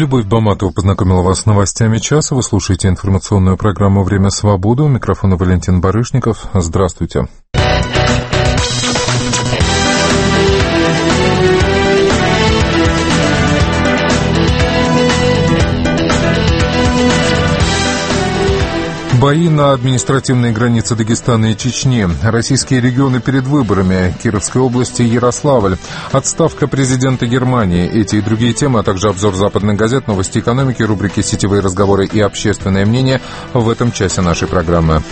Любовь Баматова познакомила вас с новостями часа. Вы слушаете информационную программу «Время свободы». У микрофона Валентин Барышников. Здравствуйте. Бои на административной границе Дагестана и Чечни. Российские регионы перед выборами. Кировской области, Ярославль. Отставка президента Германии. Эти и другие темы, а также обзор западных газет, новости экономики, рубрики «Сетевые разговоры» и «Общественное мнение» в этом часе нашей программы.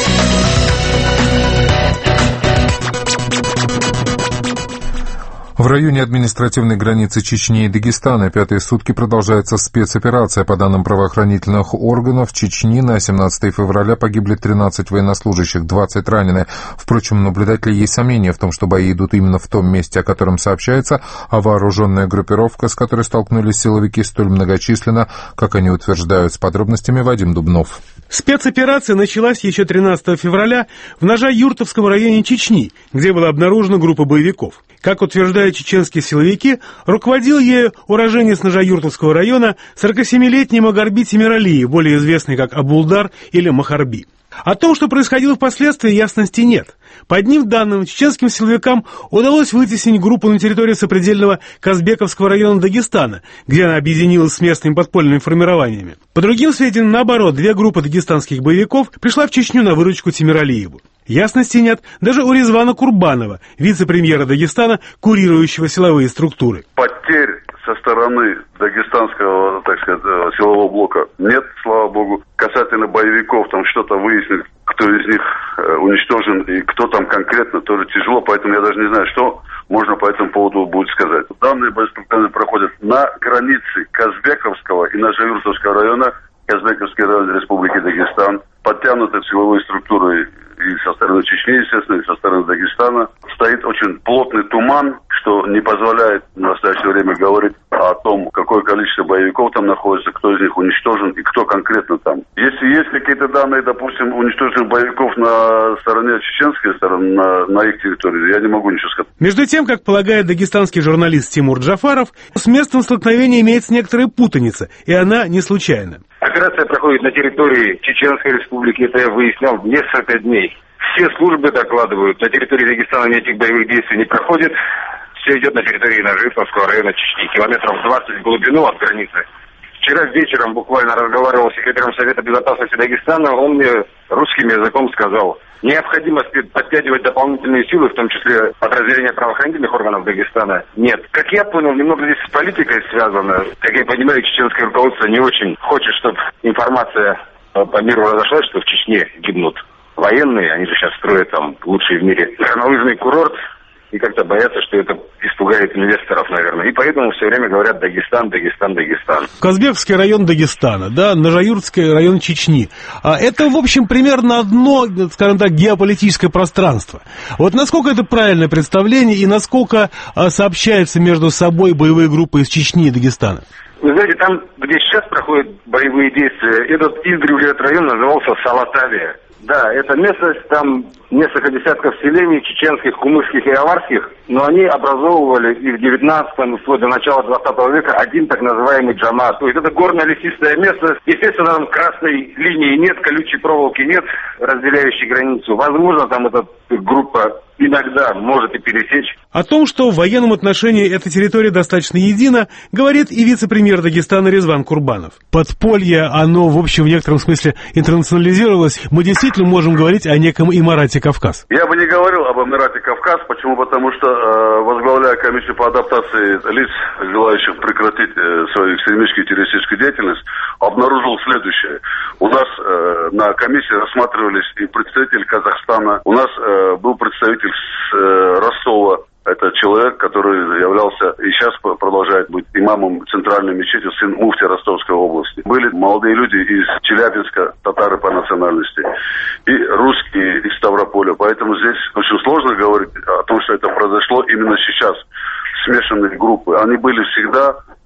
В районе административной границы Чечни и Дагестана пятые сутки продолжается спецоперация. По данным правоохранительных органов Чечни, на 17 февраля погибли 13 военнослужащих, 20 ранены. Впрочем, у наблюдателей есть сомнения в том, что бои идут именно в том месте, о котором сообщается, а вооруженная группировка, с которой столкнулись силовики, столь многочисленна, как они утверждают. С подробностями Вадим Дубнов. Спецоперация началась еще 13 февраля в Ножа-Юртовском районе Чечни, где была обнаружена группа боевиков. Как утверждают чеченские силовики, руководил ею уроженец Ножа-Юртовского района 47-летний Магарби Тимиралиев, более известный как Абулдар или Махарби. О том, что происходило впоследствии, ясности нет. По одним данным, чеченским силовикам удалось вытеснить группу на территории сопредельного Казбековского района Дагестана, где она объединилась с местными подпольными формированиями. По другим сведениям, наоборот, две группы дагестанских боевиков пришла в Чечню на выручку Тимиралиеву. Ясности нет даже у Резвана Курбанова, вице-премьера Дагестана, курирующего силовые структуры. Потерь со стороны дагестанского, так сказать, силового блока нет, слава богу. Касательно боевиков, там что-то выяснить, кто из них уничтожен и кто там конкретно, тоже тяжело, поэтому я даже не знаю, что можно по этому поводу будет сказать. Данные боестолкновения проходят на границе Казбековского и Ножа-Юртовского района, Казбековский район Республики Дагестан, подтянуты силовые структуры и со стороны Чечни, естественно, и со стороны Дагестана. Стоит очень плотный туман, что не позволяет в настоящее время говорить о том, какое количество боевиков там находится, кто из них уничтожен и кто конкретно там. Если есть какие-то данные, допустим, уничтоженных боевиков на стороне чеченской стороны, на их территории, я не могу ничего сказать. Между тем, как полагает дагестанский журналист Тимур Джафаров, с местом столкновения имеется некоторая путаница, и она не случайна. Операция проходит на территории Чеченской Республики, это я выяснял несколько дней. Все службы докладывают, на территории Дагестана никаких боевых действий не проходит. Все идет на территории Ножа-Юртовского района Чечни, километров 20 в глубину от границы. Вчера вечером буквально разговаривал с секретарем Совета Безопасности Дагестана, он мне русским языком сказал, необходимо подтягивать дополнительные силы, в том числе подразделения правоохранительных органов Дагестана, нет. Как я понял, немного здесь с политикой связано. Как я понимаю, чеченское руководство не очень хочет, чтобы информация по миру разошлась, что в Чечне гибнут военные, они же сейчас строят там лучший в мире горнолыжный курорт, и как-то боятся, что это испугает инвесторов, наверное. И поэтому все время говорят Дагестан, Дагестан, Дагестан. Казбековский район Дагестана, да, Ножа-Юртовский район Чечни. Это, в общем, примерно одно, скажем так, геополитическое пространство. Вот насколько это правильное представление и насколько сообщаются между собой боевые группы из Чечни и Дагестана? Вы знаете, там, где сейчас проходят боевые действия, этот издревле район назывался Салатавия. Да, это местность, там несколько десятков селений чеченских, кумышских и аварских, но они образовывали и в 19-м, вплоть до начала 20 века один так называемый джамат. То есть это горная лесистая местность. Естественно, там красной линии нет, колючей проволоки нет, разделяющей границу. Возможно, там эта группа иногда может и пересечь. О том, что в военном отношении эта территория достаточно едина, говорит и вице-премьер Дагестана Резван Курбанов. Подполье, оно, в общем, в некотором смысле интернационализировалось. Мы действительно можем говорить о неком Эмирате Кавказ. Я бы не говорил об Эмирате Кавказ. Почему? Потому что, возглавляя комиссию по адаптации лиц, желающих прекратить свою экстремистскую и террористическую деятельность, обнаружил следующее. У нас на комиссии рассматривались и представитель Казахстана, у нас был представитель с Ростова. Это человек, который являлся и сейчас продолжает быть имамом центральной мечети, сын муфти Ростовской области. Были молодые люди из Челябинска, татары по национальности, и русские из Ставрополя. Поэтому здесь очень сложно говорить о том, что это произошло именно сейчас. Смешанные группы. Они были всегда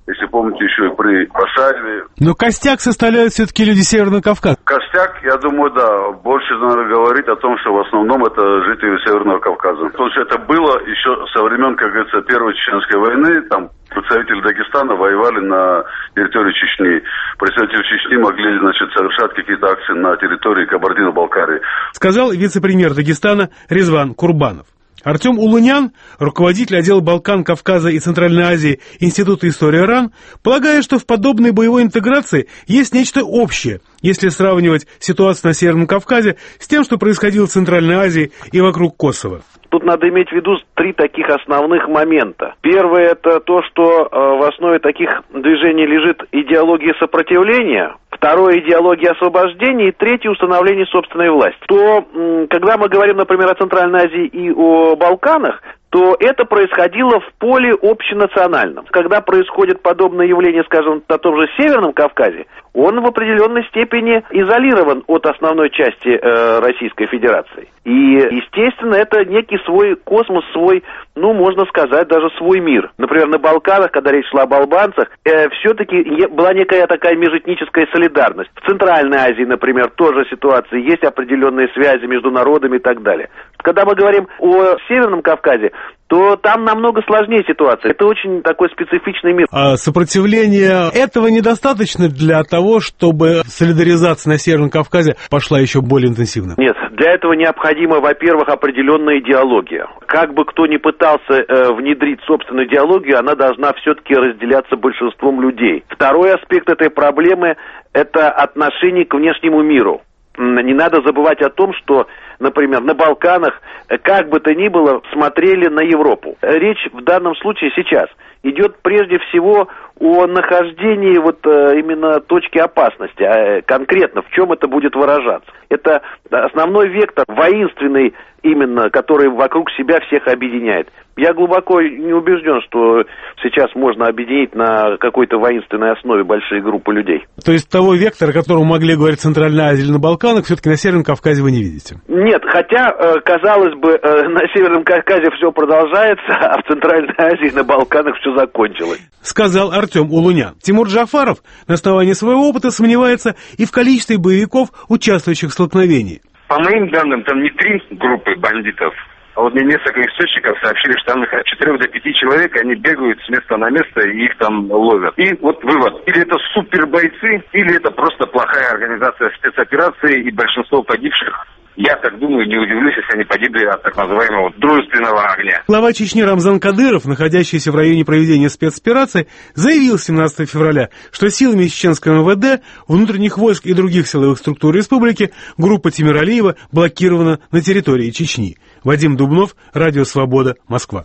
если помните, еще и при Басаеве. Но костяк составляют все-таки люди Северного Кавказа. Костяк, я думаю, да, больше надо говорить о том, что в основном это жители Северного Кавказа. Потому что это было еще со времен, как говорится, Первой Чеченской войны, там представители Дагестана воевали на территории Чечни. Представители Чечни могли, совершать какие-то акции на территории Кабардино-Балкарии. Сказал вице-премьер Дагестана Резван Курбанов. Артем Улунян, руководитель отдела Балкан, Кавказа и Центральной Азии Института истории РАН, полагает, что в подобной боевой интеграции есть нечто общее, если сравнивать ситуацию на Северном Кавказе с тем, что происходило в Центральной Азии и вокруг Косово. Тут надо иметь в виду 3 таких основных момента. Первое – это то, что в основе таких движений лежит идеология сопротивления. Второе – идеология освобождения. И третье – установление собственной власти. Когда мы говорим, например, о Центральной Азии и о Балканах, то это происходило в поле общенациональном. Когда происходит подобное явление, скажем, на том же Северном Кавказе, он в определенной степени изолирован от основной части Российской Федерации. И, естественно, это некий свой космос, свой, можно сказать, даже свой мир. Например, на Балканах, когда речь шла об албанцах, все-таки была некая такая межэтническая солидарность. В Центральной Азии, например, тоже ситуация, есть определенные связи между народами и так далее. Когда мы говорим о Северном Кавказе, то там намного сложнее ситуация. Это очень такой специфичный мир. А сопротивление этого недостаточно для того, чтобы солидаризация на Северном Кавказе пошла еще более интенсивно? Нет, для этого необходима, во-первых, определенная идеология. Как бы кто ни пытался внедрить собственную идеологию, она должна все-таки разделяться большинством людей. Второй аспект этой проблемы – это отношение к внешнему миру. Не надо забывать о том, что, например, на Балканах, как бы то ни было, смотрели на Европу. Речь в данном случае сейчас идет прежде всего о нахождении именно точки опасности. А конкретно в чем это будет выражаться? Это основной вектор воинственный, именно, который вокруг себя всех объединяет. Я глубоко не убежден, что сейчас можно объединить на какой-то воинственной основе большие группы людей. То есть того вектора, о котором могли говорить в Центральной Азии или на Балканах, все-таки на Северном Кавказе вы не видите? Нет, хотя, казалось бы, на Северном Кавказе все продолжается, а в Центральной Азии и на Балканах все закончилось. Сказал Артем Улунян. Тимур Джафаров на основании своего опыта сомневается и в количестве боевиков, участвующих в столкновении. По моим данным, там не 3 группы бандитов, а мне несколько источников сообщили, что там от 4 до 5 человек, они бегают с места на место и их там ловят. И вывод, или это супербойцы, или это просто плохая организация спецоперации и большинство погибших. Я так думаю, не удивлюсь, если они погибли от так называемого дружественного огня. Глава Чечни Рамзан Кадыров, находящийся в районе проведения спецоперации, заявил 17 февраля, что силами чеченского МВД, внутренних войск и других силовых структур республики группа Тимиралиева блокирована на территории Чечни. Вадим Дубнов, Радио Свобода, Москва.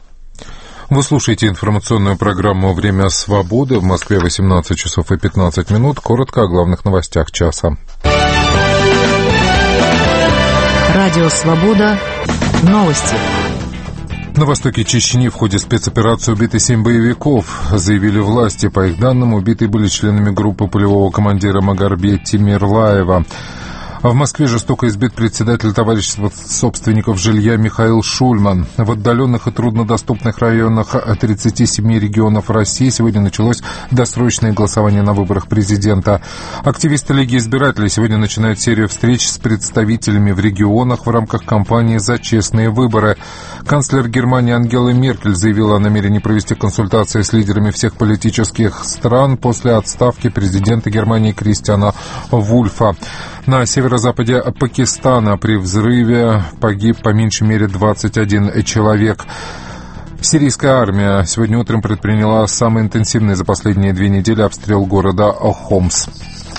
Вы слушаете информационную программу «Время свободы». В Москве 18 часов и 15 минут. Коротко о главных новостях часа. Радио «Свобода». Новости. На востоке Чечни в ходе спецоперации убиты 7 боевиков, заявили власти. По их данным, убитые были членами группы полевого командира Магарбе Тимирлаева. А в Москве жестоко избит председатель товарищества собственников жилья Михаил Шульман. В отдаленных и труднодоступных районах 37 регионов России сегодня началось досрочное голосование на выборах президента. Активисты Лиги избирателей сегодня начинают серию встреч с представителями в регионах в рамках кампании «За честные выборы». Канцлер Германии Ангела Меркель заявила о намерении провести консультации с лидерами всех политических стран после отставки президента Германии Кристиана Вульфа. На северо-западе Пакистана при взрыве погиб по меньшей мере 21 человек. Сирийская армия сегодня утром предприняла самый интенсивный за последние 2 недели обстрел города Хомс.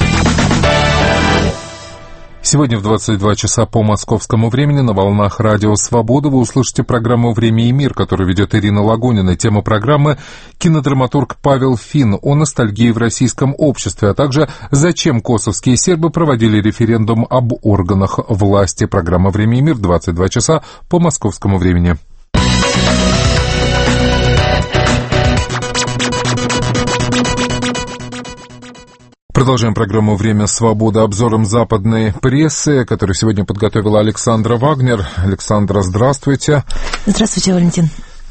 Сегодня в 22 часа по московскому времени на волнах Радио Свобода вы услышите программу «Время и мир», которую ведет Ирина Лагунина. Тема программы — кинодраматург Павел Фин о ностальгии в российском обществе, а также зачем косовские сербы проводили референдум об органах власти. Программа «Время и мир» 22 часа по московскому времени. Продолжаем программу «Время свободы» обзором западной прессы, которую сегодня подготовила Александра Вагнер. Александра, здравствуйте. Здравствуйте, Валентин.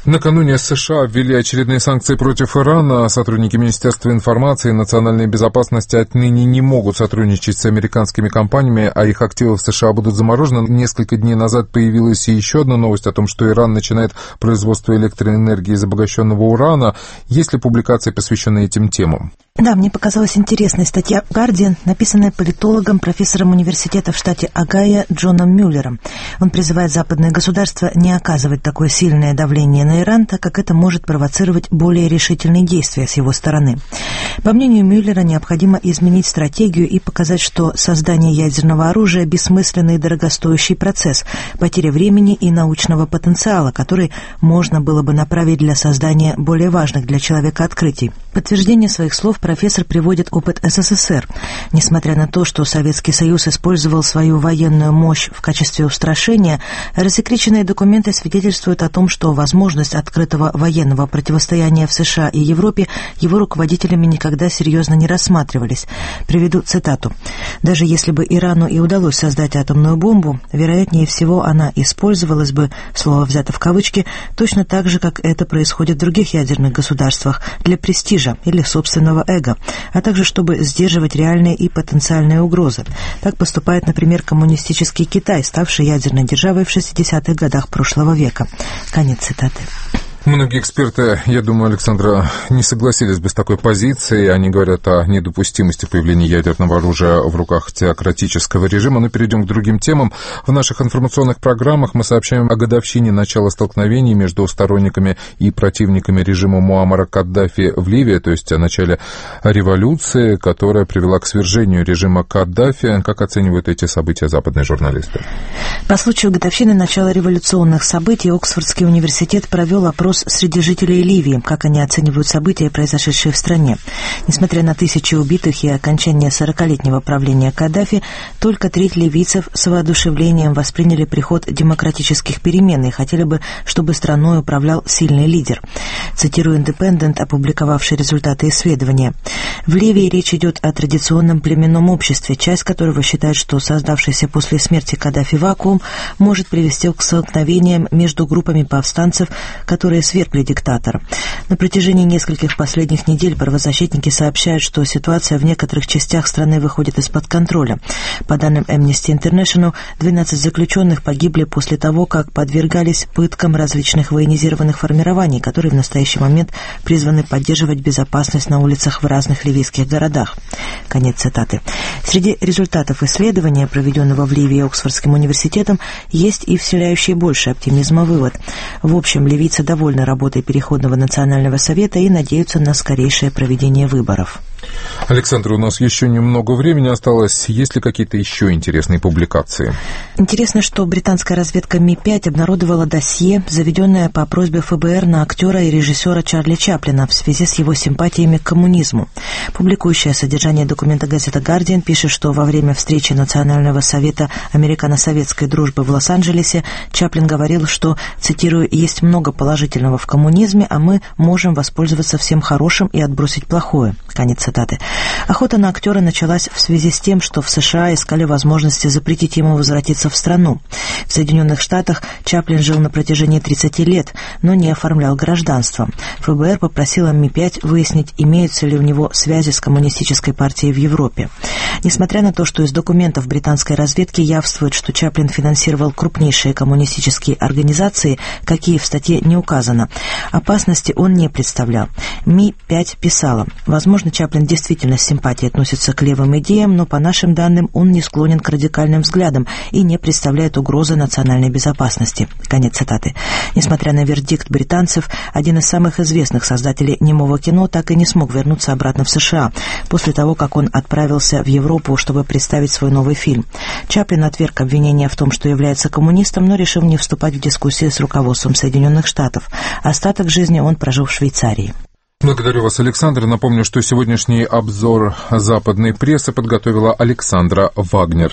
Накануне США ввели очередные санкции против Ирана. Сотрудники Министерства информации и национальной безопасности отныне не могут сотрудничать с американскими компаниями, а их активы в США будут заморожены. Несколько дней назад появилась еще одна новость о том, что Иран начинает производство электроэнергии из обогащенного урана. Есть ли публикации, посвященные этим темам? Да, мне показалась интересная статья «Гардиан», написанная политологом, профессором университета в штате Огайо Джоном Мюллером. Он призывает западные государства не оказывать такое сильное давление на Иран, так как это может провоцировать более решительные действия с его стороны. По мнению Мюллера, необходимо изменить стратегию и показать, что создание ядерного оружия – бессмысленный и дорогостоящий процесс, потеря времени и научного потенциала, который можно было бы направить для создания более важных для человека открытий. В подтверждение своих слов профессор приводит опыт СССР. Несмотря на то, что Советский Союз использовал свою военную мощь в качестве устрашения, рассекреченные документы свидетельствуют о том, что возможность открытого военного противостояния в США и Европе его руководителями никогда серьезно не рассматривались. Приведу цитату. «Даже если бы Ирану и удалось создать атомную бомбу, вероятнее всего она использовалась бы, слово взято в кавычки, точно так же, как это происходит в других ядерных государствах, для престижа или собственного эго, а также чтобы сдерживать реальные и потенциальные угрозы. Так поступает, например, коммунистический Китай, ставший ядерной державой в 60-х годах прошлого века». Конец цитаты. Многие эксперты, я думаю, Александра, не согласились бы с такой позицией. Они говорят о недопустимости появления ядерного оружия в руках теократического режима. Но перейдем к другим темам. В наших информационных программах мы сообщаем о годовщине начала столкновений между сторонниками и противниками режима Муаммара Каддафи в Ливии, то есть о начале революции, которая привела к свержению режима Каддафи. Как оценивают эти события западные журналисты? По случаю годовщины начала революционных событий Оксфордский университет провел опрос среди жителей Ливии, как они оценивают события, произошедшие в стране. Несмотря на тысячи убитых и окончание 40-летнего правления Каддафи, только треть ливийцев с воодушевлением восприняли приход демократических перемен и хотели бы, чтобы страной управлял сильный лидер. Цитирую «Индепендент», опубликовавший результаты исследования. В Ливии речь идет о традиционном племенном обществе, часть которого считает, что создавшийся после смерти Каддафи вакуум может привести к столкновениям между группами повстанцев, которые свергли диктатора. На протяжении нескольких последних недель правозащитники сообщают, что ситуация в некоторых частях страны выходит из-под контроля. По данным Amnesty International, 12 заключенных погибли после того, как подвергались пыткам различных военизированных формирований, которые в настоящий момент призваны поддерживать безопасность на улицах в разных ливийских городах. Конец цитаты. Среди результатов исследования, проведенного в Ливии Оксфордским университетом, есть и вселяющий больше оптимизма вывод. В общем, ливийцы довольны работой Переходного национального совета и надеются на скорейшее проведение выборов. Александр, у нас еще немного времени осталось. Есть ли какие-то еще интересные публикации? Интересно, что британская разведка Ми-5 обнародовала досье, заведенное по просьбе ФБР на актера и режиссера Чарли Чаплина в связи с его симпатиями к коммунизму. Публикующая содержание документа газета «Гардиан» пишет, что во время встречи Национального совета американо-советской дружбы в Лос-Анджелесе Чаплин говорил, что, цитирую, «есть много положительного в коммунизме, а мы можем воспользоваться всем хорошим и отбросить плохое». Конец цитаты. Охота на актера началась в связи с тем, что в США искали возможности запретить ему возвратиться в страну. В Соединенных Штатах Чаплин жил на протяжении 30 лет, но не оформлял гражданство. ФБР попросила Ми-5 выяснить, имеются ли у него связи с коммунистической партией в Европе. Несмотря на то, что из документов британской разведки явствует, что Чаплин финансировал крупнейшие коммунистические организации, какие в статье не указано, опасности он не представлял. Ми-5 писала: «Возможно, Чаплин действительно с симпатией относится к левым идеям, но, по нашим данным, он не склонен к радикальным взглядам и не представляет угрозы национальной безопасности». Конец цитаты. Несмотря на вердикт британцев, один из самых известных создателей немого кино так и не смог вернуться обратно в США после того, как он отправился в Европу, чтобы представить свой новый фильм. Чаплин отверг обвинения в том, что является коммунистом, но решил не вступать в дискуссии с руководством Соединенных Штатов. Остаток жизни он прожил в Швейцарии. Благодарю вас, Александр. Напомню, что сегодняшний обзор западной прессы подготовила Александра Вагнер.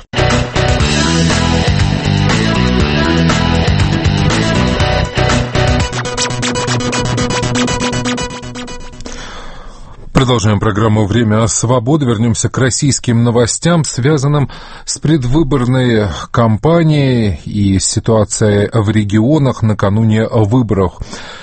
Продолжаем программу «Время свободы». Вернемся к российским новостям, связанным с предвыборной кампанией и ситуацией в регионах накануне выборов.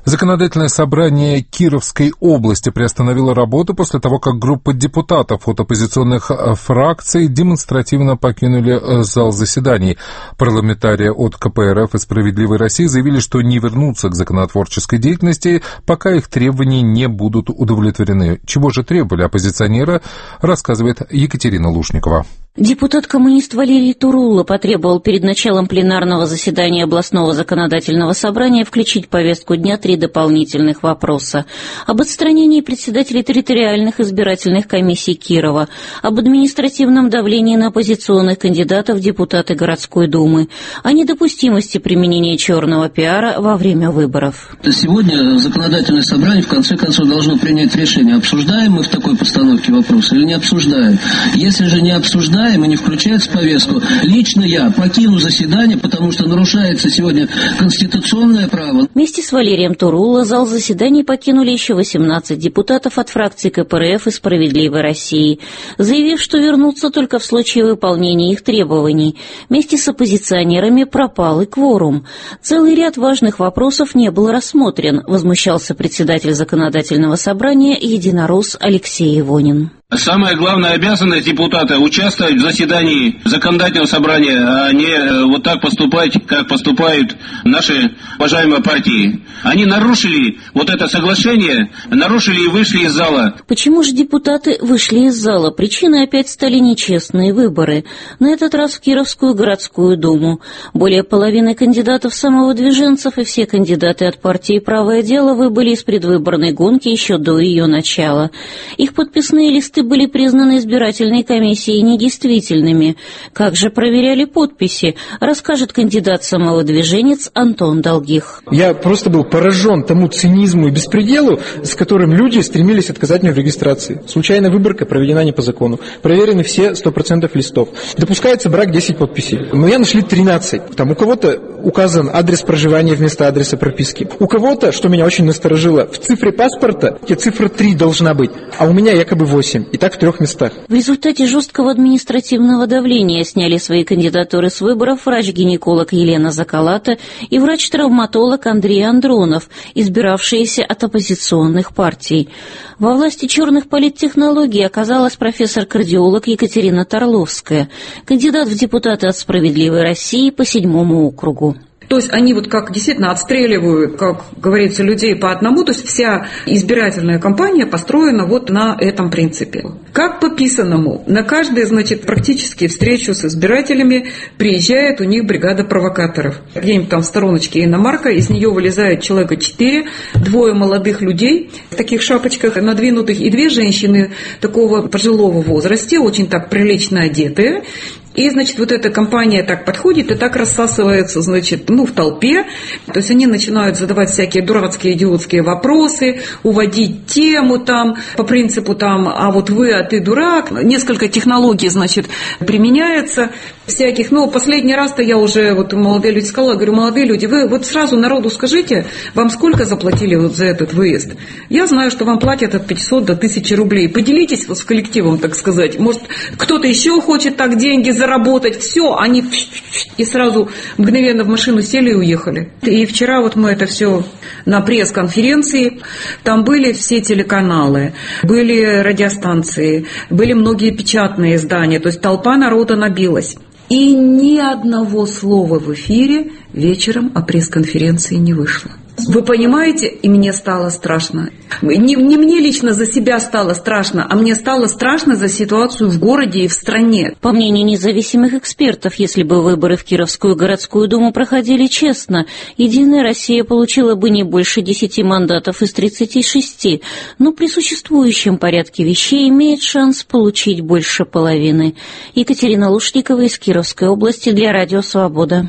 Законодательное собрание Кировской области приостановило работу после того, как группа депутатов от оппозиционных фракций демонстративно покинули зал заседаний. Парламентарии от КПРФ и «Справедливой России» заявили, что не вернутся к законотворческой деятельности, пока их требования не будут удовлетворены. Чего же требовали оппозиционеры, рассказывает Екатерина Лушникова. Депутат-коммунист Валерий Турула потребовал перед началом пленарного заседания областного законодательного собрания включить в повестку дня 3 дополнительных вопроса: об отстранении председателей территориальных избирательных комиссий Кирова, об административном давлении на оппозиционных кандидатов в депутаты городской думы, о недопустимости применения черного пиара во время выборов. Сегодня законодательное собрание в конце концов должно принять решение, обсуждаем мы в такой постановке вопроса или не обсуждаем. Если же не обсуждаем и не включается в повестку, лично я покину заседание, потому что нарушается сегодня конституционное право. Вместе с Валерием Турула зал заседаний покинули еще 18 депутатов от фракций КПРФ и «Справедливой России», заявив, что вернутся только в случае выполнения их требований. Вместе с оппозиционерами пропал и кворум. Целый ряд важных вопросов не был рассмотрен, возмущался председатель законодательного собрания единорос Алексей Ивонин. Самая главная обязанность депутата — участвовать в заседании законодательного собрания, а не вот так поступать, как поступают наши уважаемые партии. Они нарушили вот это соглашение, нарушили и вышли из зала. Почему же депутаты вышли из зала? Причиной опять стали нечестные выборы. На этот раз в Кировскую городскую думу. Более половины кандидатов самовыдвиженцев и все кандидаты от партии «Правое дело» выбыли из предвыборной гонки еще до ее начала. Их подписные листы были признаны избирательной комиссией недействительными. Как же проверяли подписи, расскажет кандидат-самовыдвиженец Антон Долгих. Я просто был поражен тому цинизму и беспределу, с которым люди стремились отказать мне в регистрации. Случайная выборка проведена не по закону. Проверены все 100% листов. Допускается брак 10 подписей. Но я нашли 13. Там у кого-то указан адрес проживания вместо адреса прописки. У кого-то, что меня очень насторожило, в цифре паспорта цифра 3 должна быть, а у меня якобы 8. И так в 3 местах. В результате жесткого административного давления сняли свои кандидатуры с выборов врач-гинеколог Елена Закалата и врач-травматолог Андрей Андронов, избиравшиеся от оппозиционных партий. Во власти черных политтехнологий оказалась профессор-кардиолог Екатерина Торловская, кандидат в депутаты от «Справедливой России» по 7-му округу. То есть они вот как действительно отстреливают, как говорится, людей по одному. То есть вся избирательная кампания построена вот на этом принципе. Как по писанному. На каждую, значит, практически встречу с избирателями приезжает у них бригада провокаторов. Где-нибудь там в стороночке иномарка, из нее вылезает человека 4, 2 молодых людей в таких шапочках надвинутых и 2 женщины такого пожилого возраста, очень так прилично одетые. И, значит, вот эта компания так подходит и так рассасывается, значит, в толпе. То есть они начинают задавать всякие дурацкие, идиотские вопросы, уводить тему там, по принципу там, а вот вы, а ты дурак. Несколько технологий, значит, применяется всяких. Последний раз-то я уже, вот молодые люди сказала, говорю, молодые люди, вы вот сразу народу скажите, вам сколько заплатили вот за этот выезд? Я знаю, что вам платят от 500 до 1000 рублей. Поделитесь вот с коллективом, так сказать. Может, кто-то еще хочет так деньги заработать. Все, они и сразу мгновенно в машину сели и уехали. И вчера вот мы это все на пресс-конференции, там были все телеканалы, были радиостанции, были многие печатные издания, то есть толпа народа набилась. И ни одного слова в эфире вечером о пресс-конференции не вышло. Вы понимаете, и мне стало страшно. Не мне лично за себя стало страшно, а мне стало страшно за ситуацию в городе и в стране. По мнению независимых экспертов, если бы выборы в Кировскую городскую думу проходили честно, «Единая Россия» получила бы не больше 10 мандатов из 36, но при существующем порядке вещей имеет шанс получить больше половины. Екатерина Лушникова из Кировской области для Радио Свобода.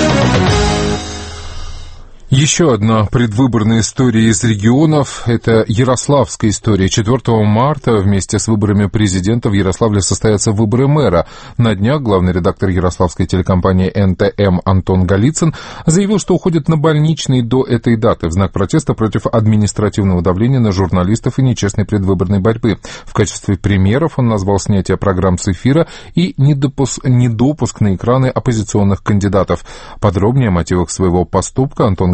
Еще одна предвыборная история из регионов – это ярославская история. 4 марта вместе с выборами президента в Ярославле состоятся выборы мэра. На днях главный редактор ярославской телекомпании НТМ Антон Голицын заявил, что уходит на больничный до этой даты в знак протеста против административного давления на журналистов и нечестной предвыборной борьбы. В качестве примеров он назвал снятие программ с эфира и недопуск на экраны оппозиционных кандидатов. Подробнее о мотивах своего поступка Антон Голицын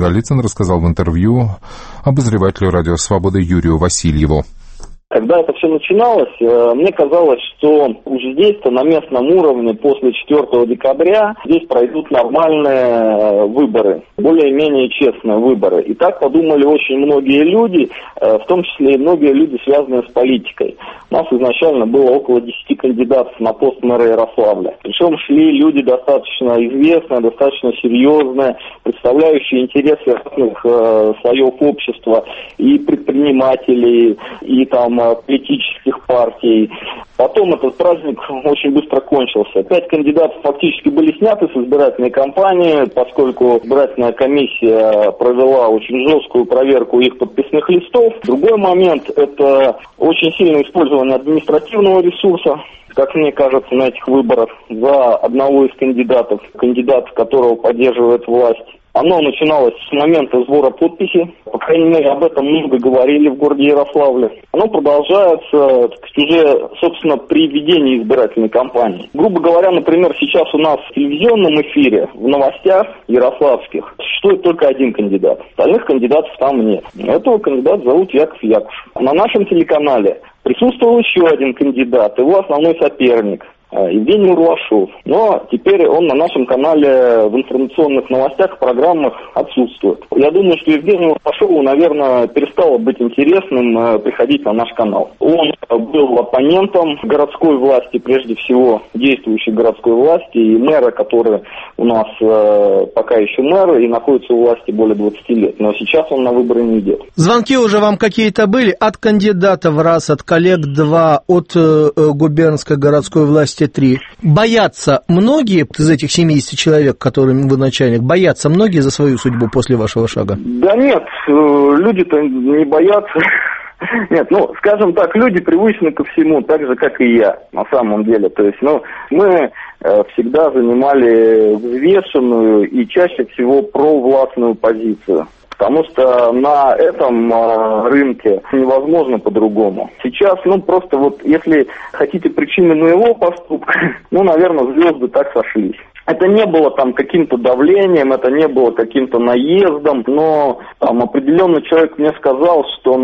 Голицын рассказал в интервью обозревателю «Радио Свобода» Юрию Васильеву. Когда это все начиналось, мне казалось, что уж здесь-то на местном уровне после 4 декабря здесь пройдут нормальные выборы, более-менее честные выборы. И так подумали очень многие люди, в том числе и многие люди, связанные с политикой. У нас изначально было около 10 кандидатов на пост мэра Ярославля. Причем шли люди достаточно известные, достаточно серьезные, представляющие интересы разных слоев общества, и предпринимателей, и там политических партий. Потом этот праздник очень быстро кончился. 5 кандидатов фактически были сняты с избирательной кампании, поскольку избирательная комиссия провела очень жесткую проверку их подписных листов. Другой момент – это очень сильное использование административного ресурса, как мне кажется, на этих выборах за одного из кандидатов, которого поддерживает власть. Оно начиналось с момента сбора подписей, по крайней мере, об этом много говорили в городе Ярославле. Оно продолжается уже, собственно, при ведении избирательной кампании. Грубо говоря, например, сейчас у нас в телевизионном эфире, в новостях ярославских, существует только один кандидат. Остальных кандидатов там нет. Этого кандидата зовут Яков Якушев. На нашем телеканале присутствовал еще один кандидат, его основной соперник Евгений Урлашов. Но теперь он на нашем канале в информационных новостях, программах отсутствует. Я думаю, что Евгению Урлашову, наверное, перестало быть интересным приходить на наш канал. Он был оппонентом городской власти, прежде всего действующей городской власти, и мэра, который у нас пока еще мэр и находится у власти более 20 лет. Но сейчас он на выборы не идет. Звонки уже вам какие-то были? От кандидатов раз, от коллег два, от губернской городской власти 3. Боятся многие из этих 70 человек, которым вы начальник, боятся многие за свою судьбу после вашего шага? Да нет, люди-то не боятся. Нет, скажем так, люди привычны ко всему, так же, как и я, на самом деле. То есть, мы всегда занимали взвешенную и чаще всего провластную позицию. Потому что на этом рынке невозможно по-другому. Сейчас, просто если хотите причины моего поступка, наверное, звезды так сошлись. Это не было каким-то давлением, это не было каким-то наездом, но определенный человек мне сказал, что,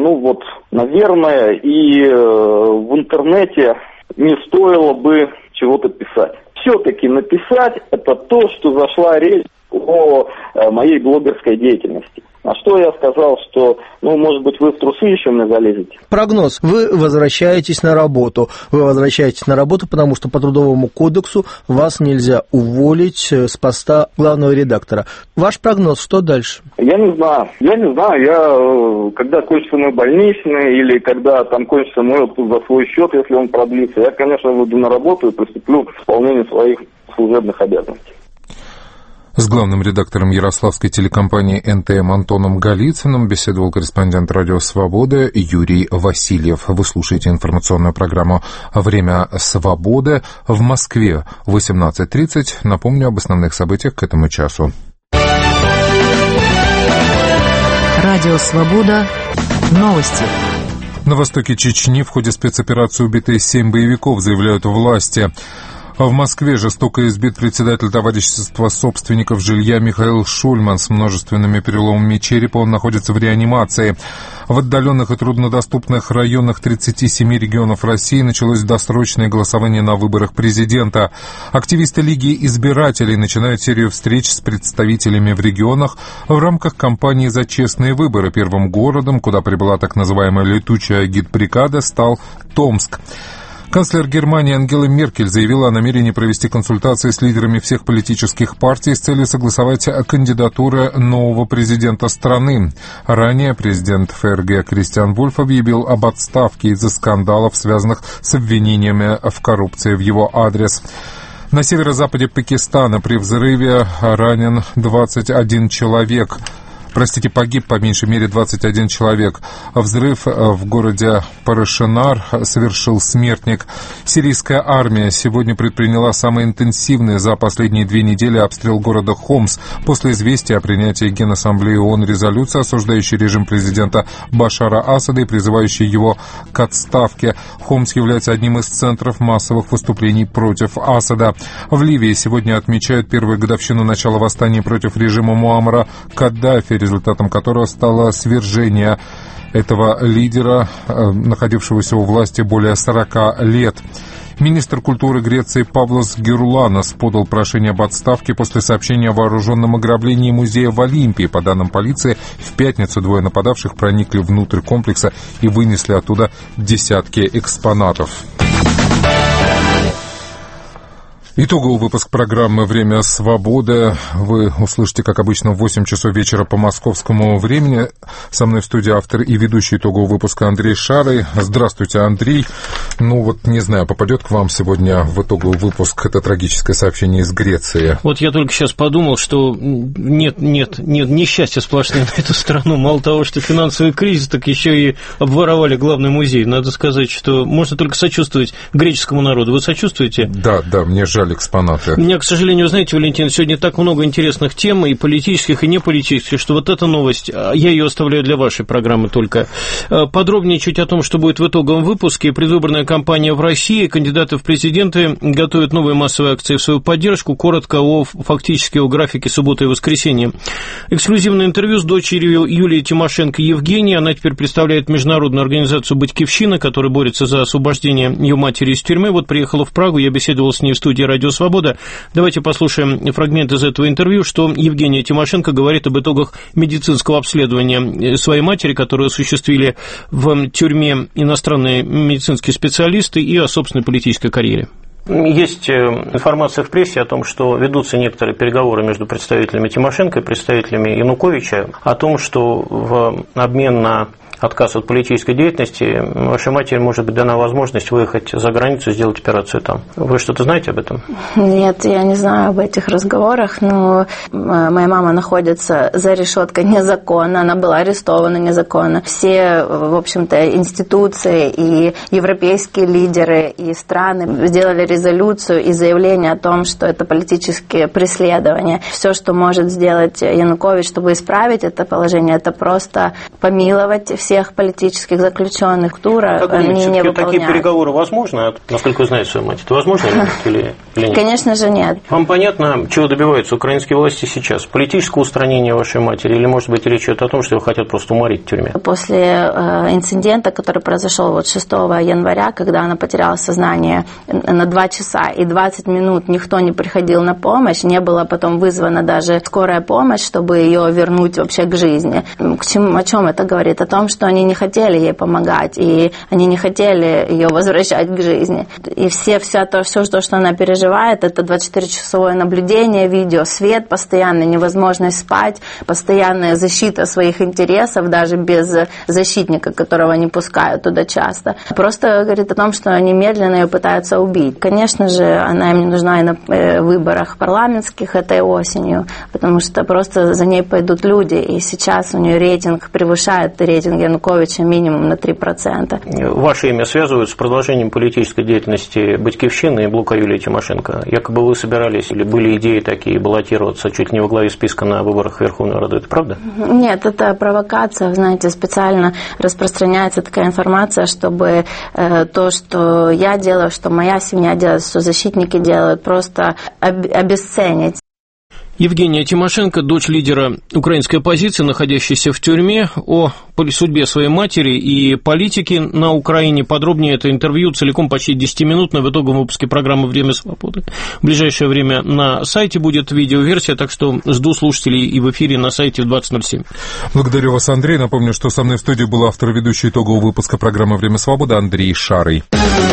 наверное, и в интернете не стоило бы чего-то писать. Все-таки написать – это то, что зашла речь о моей блогерской деятельности. На что я сказал, что, может быть, вы в трусы еще мне залезете. Прогноз. Вы возвращаетесь на работу. Вы возвращаетесь на работу, потому что по Трудовому кодексу вас нельзя уволить с поста главного редактора. Ваш прогноз, что дальше? Я не знаю. Когда кончится мой больничный или когда кончится мой отпуск за свой счет, если он продлится, я, конечно, выйду на работу и приступлю к исполнению своих служебных обязанностей. С главным редактором ярославской телекомпании НТМ Антоном Голицыным беседовал корреспондент «Радио Свобода» Юрий Васильев. Вы слушаете информационную программу «Время свободы». В Москве 18:30. Напомню об основных событиях к этому часу. Радио Свобода. Новости. На востоке Чечни в ходе спецоперации убиты 7 боевиков, заявляют власти. В Москве жестоко избит председатель товарищества собственников жилья Михаил Шульман с множественными переломами черепа. Он находится в реанимации. В отдаленных и труднодоступных районах 37 регионов России началось досрочное голосование на выборах президента. Активисты Лиги избирателей начинают серию встреч с представителями в регионах в рамках кампании «За честные выборы». Первым городом, куда прибыла так называемая летучая агитбригада, стал Томск. Канцлер Германии Ангела Меркель заявила о намерении провести консультации с лидерами всех политических партий с целью согласовать кандидатуры нового президента страны. Ранее президент ФРГ Кристиан Вульф объявил об отставке из-за скандалов, связанных с обвинениями в коррупции в его адрес. На северо-западе Пакистана при взрыве ранен 21 человек. Погиб по меньшей мере 21 человек. Взрыв в городе Парашинар совершил смертник. Сирийская армия сегодня предприняла самый интенсивный за последние 2 недели обстрел города Хомс после известия о принятии Генассамблеи ООН резолюции, осуждающей режим президента Башара Асада и призывающей его к отставке. Хомс является одним из центров массовых выступлений против Асада. В Ливии сегодня отмечают первую годовщину начала восстания против режима Муаммара Каддафи. результатом которого стало свержение этого лидера, находившегося у власти более 40 лет. Министр культуры Греции Павлос Геруланос подал прошение об отставке после сообщения о вооруженном ограблении музея в Олимпии. По данным полиции, в пятницу двое нападавших проникли внутрь комплекса и вынесли оттуда десятки экспонатов. Итоговый выпуск программы «Время свободы» вы услышите, как обычно, в 8 часов вечера по московскому времени. Со мной в студии автор и ведущий итогового выпуска Андрей Шарый. Здравствуйте, Андрей. Не знаю, попадет к вам сегодня в итоговый выпуск это трагическое сообщение из Греции. Вот я только сейчас подумал, что нет несчастья сплошное на эту страну. Мало того, что финансовый кризис, так еще и обворовали главный музей. Надо сказать, что можно только сочувствовать греческому народу. Вы сочувствуете? Да, мне жаль экспонаты. У меня, к сожалению, знаете, Валентин, сегодня так много интересных тем, и политических, и неполитических, что вот эта новость, я ее оставляю для вашей программы только. Подробнее чуть о том, что будет в итоговом выпуске. Предвыборная кампания в России, кандидаты в президенты готовят новые массовые акции в свою поддержку. Коротко о графике субботы и воскресенья. Эксклюзивное интервью с дочерью Юлии Тимошенко Евгенией. Она теперь представляет международную организацию «Батькивщина», которая борется за освобождение ее матери из тюрьмы. Вот приехала в Прагу, я беседовал с ней в студии «Радио Свобода». Давайте послушаем фрагмент из этого интервью, что Евгения Тимошенко говорит об итогах медицинского обследования своей матери, которую осуществили в тюрьме иностранные медицинские специалисты, и о собственной политической карьере. Есть информация в прессе о том, что ведутся некоторые переговоры между представителями Тимошенко и представителями Януковича о том, что в обмен на отказ от политической деятельности вашей матери может быть дана возможность выехать за границу и сделать операцию там. Вы что-то знаете об этом? Нет, я не знаю об этих разговорах, но моя мама находится за решеткой незаконно, она была арестована незаконно. Все, в общем-то, институции и европейские лидеры и страны сделали резолюцию и заявление о том, что это политические преследования. Все, что может сделать Янукович, чтобы исправить это положение, это просто помиловать всех политических заключенных. Они не выполняют. Такие переговоры возможны? Насколько вы знаете свою мать, это возможно или нет? Конечно же нет. Вам понятно, чего добиваются украинские власти сейчас? Политического устранения вашей матери или, может быть, речь идет о том, что его хотят просто уморить в тюрьме? После инцидента, который произошел 6 января, когда она потеряла сознание на 2 часа и 20 минут никто не приходил на помощь, не было потом вызвана даже скорая помощь, чтобы ее вернуть вообще к жизни. О чем это говорит? О том, что они не хотели ей помогать, и они не хотели ее возвращать к жизни. И все, что она переживает, это 24-часовое наблюдение, видео, свет постоянно, невозможность спать, постоянная защита своих интересов, даже без защитника, которого не пускают туда часто. Просто говорит о том, что они медленно ее пытаются убить. Конечно же, она им не нужна и на выборах парламентских этой осенью, потому что просто за ней пойдут люди, и сейчас у нее рейтинг превышает рейтинг Януковича минимум на 3%. Ваше имя связывают с продолжением политической деятельности Батькивщины и блока Юлии Тимошенко. Якобы вы собирались, или были идеи такие, баллотироваться чуть ли не во главе списка на выборах Верховной Рады. Это правда? Нет, это провокация. Знаете, специально распространяется такая информация, чтобы то, что я делаю, что моя семья делает, что защитники делают, просто обесценить. Евгения Тимошенко, дочь лидера украинской оппозиции, находящейся в тюрьме, о судьбе своей матери и политике на Украине. Подробнее это интервью, целиком почти 10-минутное, в итоговом выпуске программы «Время свободы». В ближайшее время на сайте будет видеоверсия, так что жду слушателей и в эфире на сайте в 20:07. Благодарю вас, Андрей. Напомню, что со мной в студии был автор и ведущий итогового выпуска программы «Время свободы» Андрей Шарый.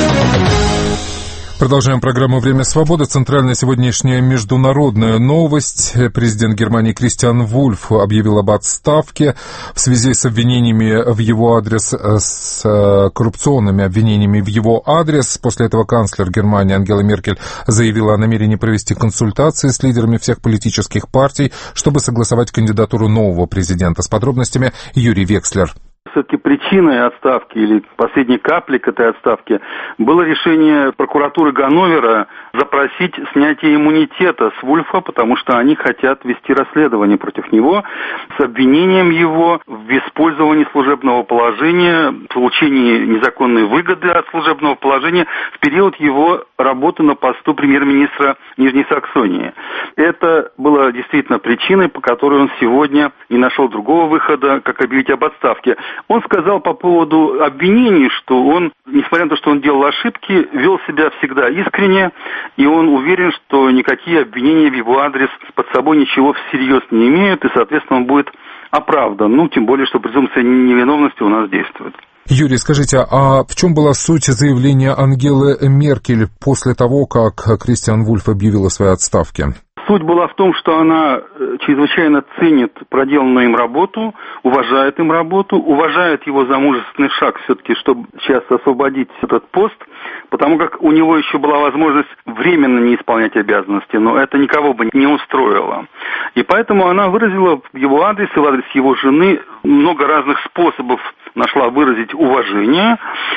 Продолжаем программу «Время свободы». Центральная сегодняшняя международная новость. Президент Германии Кристиан Вульф объявил об отставке в связи с обвинениями в его адрес, с коррупционными обвинениями в его адрес. После этого канцлер Германии Ангела Меркель заявила о намерении провести консультации с лидерами всех политических партий, чтобы согласовать кандидатуру нового президента. С подробностями Юрий Векслер. Все-таки причиной отставки или последней каплей к этой отставке было решение прокуратуры Ганновера запросить снятие иммунитета с Вульфа, потому что они хотят вести расследование против него с обвинением его в использовании служебного положения, получении незаконной выгоды от служебного положения в период его работы на посту премьер-министра Нижней Саксонии. Это было действительно причиной, по которой он сегодня не нашел другого выхода, как объявить об отставке. Он сказал по поводу обвинений, что он, несмотря на то, что он делал ошибки, вел себя всегда искренне, и он уверен, что никакие обвинения в его адрес под собой ничего всерьез не имеют, и, соответственно, он будет оправдан. Тем более, что презумпция невиновности у нас действует. Юрий, скажите, а в чем была суть заявления Ангелы Меркель после того, как Кристиан Вульф объявил о своей отставке? Суть была в том, что она чрезвычайно ценит проделанную им работу, уважает им работу, уважает его за мужественный шаг все-таки, чтобы сейчас освободить этот пост, потому как у него еще была возможность временно не исполнять обязанности, но это никого бы не устроило. И поэтому она выразила в его адрес и в адрес его жены много разных способов, нашла выразить уважение,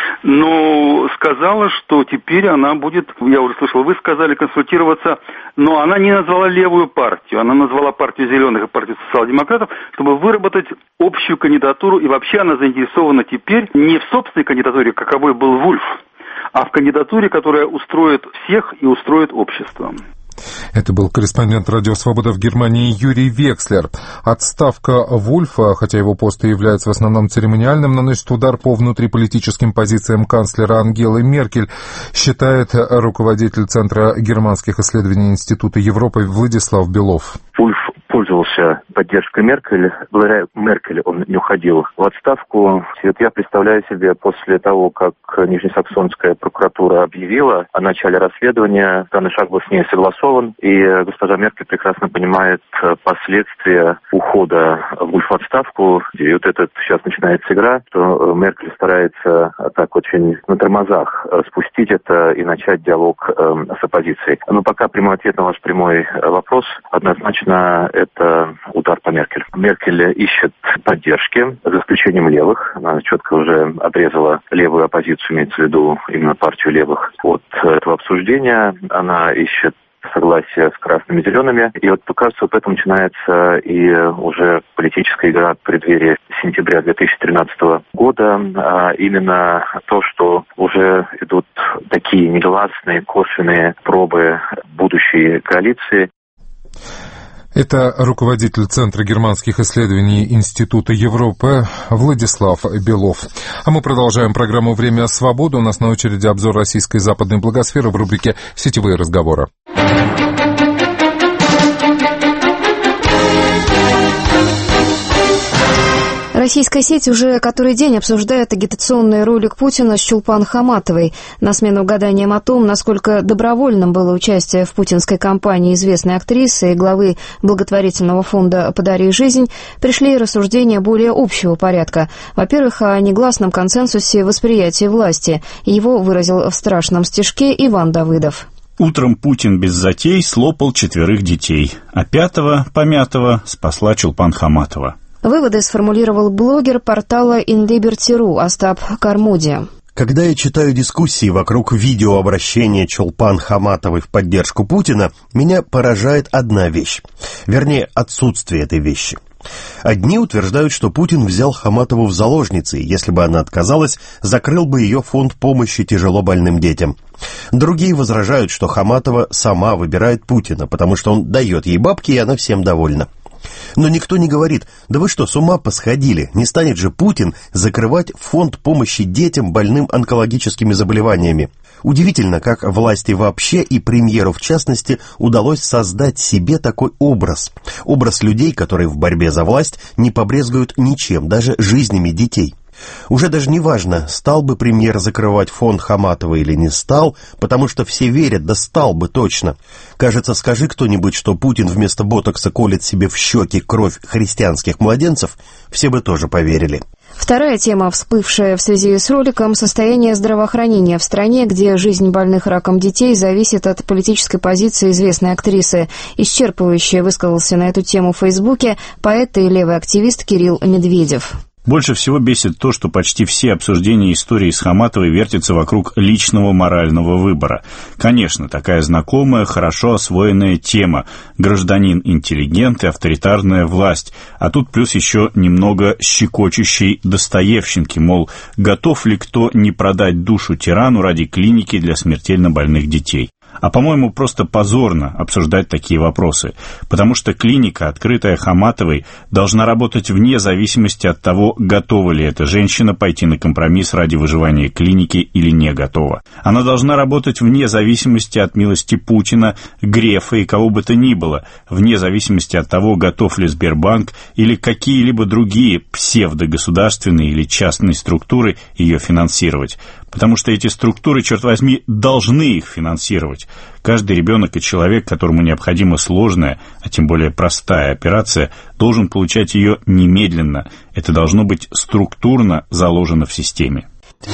но сказала, что теперь она будет, я уже слышал, вы сказали, консультироваться, но она не назвала левую партию, она назвала партию зеленых и партию социал-демократов, чтобы выработать общую кандидатуру, и вообще она заинтересована теперь не в собственной кандидатуре, каковой был Вульф, а в кандидатуре, которая устроит всех и устроит общество. Это был корреспондент «Радио Свобода» в Германии Юрий Векслер. Отставка Вульфа, хотя его пост и является в основном церемониальным, наносит удар по внутриполитическим позициям канцлера Ангелы Меркель, считает руководитель Центра германских исследований Института Европы Владислав Белов. Вульф пользовался поддержкой Меркель. Благодаря Меркель он не уходил в отставку. Я представляю себе, после того, как Нижнесаксонская прокуратура объявила о начале расследования, данный шаг был с ней согласован, и госпожа Меркель прекрасно понимает последствия ухода Вульфа в отставку. И это сейчас начинается игра, что Меркель старается так очень на тормозах спустить это и начать диалог с оппозицией. Но пока прямой ответ на ваш прямой вопрос, однозначно это удар по Меркель. Меркель ищет поддержки, за исключением левых. Она четко уже отрезала левую оппозицию, имеется в виду именно партию левых, от этого обсуждения. Она ищет согласие с красными и зелеными. И кажется, поэтому начинается и уже политическая игра в преддверии сентября 2013 года. А именно то, что уже идут такие негласные, косвенные пробы будущей коалиции. Это руководитель Центра германских исследований Института Европы Владислав Белов. А мы продолжаем программу «Время свободы». У нас на очереди обзор российской западной благосферы в рубрике «Сетевые разговоры». Российская сеть уже который день обсуждает агитационный ролик Путина с Чулпан Хаматовой. На смену гаданиям о том, насколько добровольным было участие в путинской кампании известной актрисы и главы благотворительного фонда «Подари жизнь», пришли рассуждения более общего порядка. Во-первых, о негласном консенсусе восприятия власти. Его выразил в страшном стишке Иван Давыдов. Утром Путин без затей слопал 4 детей, а 5-го, помятого, спасла Чулпан Хаматова. Выводы сформулировал блогер портала InLiberty.ru Остап Кармуди. Когда я читаю дискуссии вокруг видеообращения Чулпан Хаматовой в поддержку Путина, меня поражает одна вещь. Вернее, отсутствие этой вещи. Одни утверждают, что Путин взял Хаматову в заложницы, и если бы она отказалась, закрыл бы ее фонд помощи тяжело больным детям. Другие возражают, что Хаматова сама выбирает Путина, потому что он дает ей бабки, и она всем довольна. Но никто не говорит: да вы что, с ума посходили? Не станет же Путин закрывать фонд помощи детям, больным онкологическими заболеваниями. Удивительно, как власти вообще и премьеру в частности удалось создать себе такой образ. Образ людей, которые в борьбе за власть не побрезгуют ничем, даже жизнями детей. Уже даже не важно, стал бы премьер закрывать фонд Хаматова или не стал, потому что все верят, да стал бы точно. Кажется, скажи кто-нибудь, что Путин вместо ботокса колет себе в щеки кровь христианских младенцев, все бы тоже поверили. Вторая тема, всплывшая в связи с роликом, состояние здравоохранения в стране, где жизнь больных раком детей зависит от политической позиции известной актрисы. Исчерпывающе высказался на эту тему в Фейсбуке поэт и левый активист Кирилл Медведев. Больше всего бесит то, что почти все обсуждения истории с Хаматовой вертятся вокруг личного морального выбора. Конечно, такая знакомая, хорошо освоенная тема. Гражданин-интеллигент и авторитарная власть. А тут плюс еще немного щекочущей Достоевщинки, мол, готов ли кто не продать душу тирану ради клиники для смертельно больных детей. А, по-моему, просто позорно обсуждать такие вопросы, потому что клиника, открытая Хаматовой, должна работать вне зависимости от того, готова ли эта женщина пойти на компромисс ради выживания клиники или не готова. Она должна работать вне зависимости от милости Путина, Грефа и кого бы то ни было, вне зависимости от того, готов ли Сбербанк или какие-либо другие псевдогосударственные или частные структуры ее финансировать. Потому что эти структуры, черт возьми, должны их финансировать. Каждый ребенок и человек, которому необходима сложная, а тем более простая операция, должен получать ее немедленно. Это должно быть структурно заложено в системе.